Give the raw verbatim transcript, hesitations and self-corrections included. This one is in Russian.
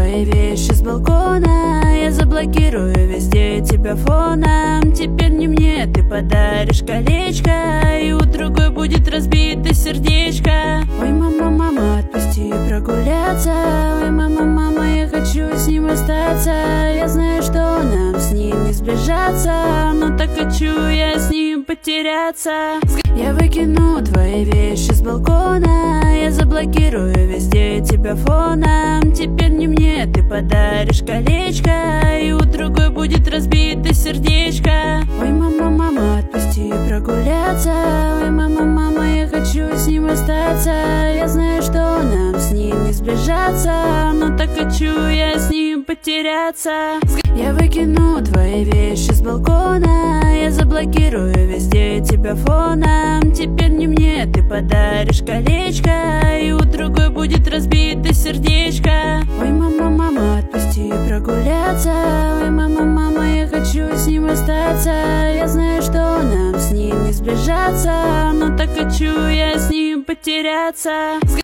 твои вещи с балкона. Я заблокирую везде тебя фоном. Теперь не мне ты подаришь колечко, и у другой будет разбито сердечко. Ой, мама, мама, отпусти прогуляться. Ой, мама, мама, я хочу с ним остаться. Я знаю, что нам с ним не сближаться, но так хочу я с ним потеряться. Я выкину твои вещи с балкона. Я заблокирую везде тебя фоном. Теперь не мне ты подаришь колечко, и у другой будет разбито сердечко. Ой, мама, мама, отпусти прогуляться. Ой, мама, мама, я хочу с ним остаться. Я знаю, что нам с ним не сближаться, но так хочу я с ним потеряться. Я выкину твои вещи с балкона. Я заблокирую везде тебя фоном. Теперь не мне ты подаришь колечко, и у другой будет разбито сердечко. Ой, мама, мама, отпусти прогуляться. Ой, мама, мама, я хочу с ним остаться. Я знаю, что нам с ним не сближаться, но так хочу я с ним потеряться.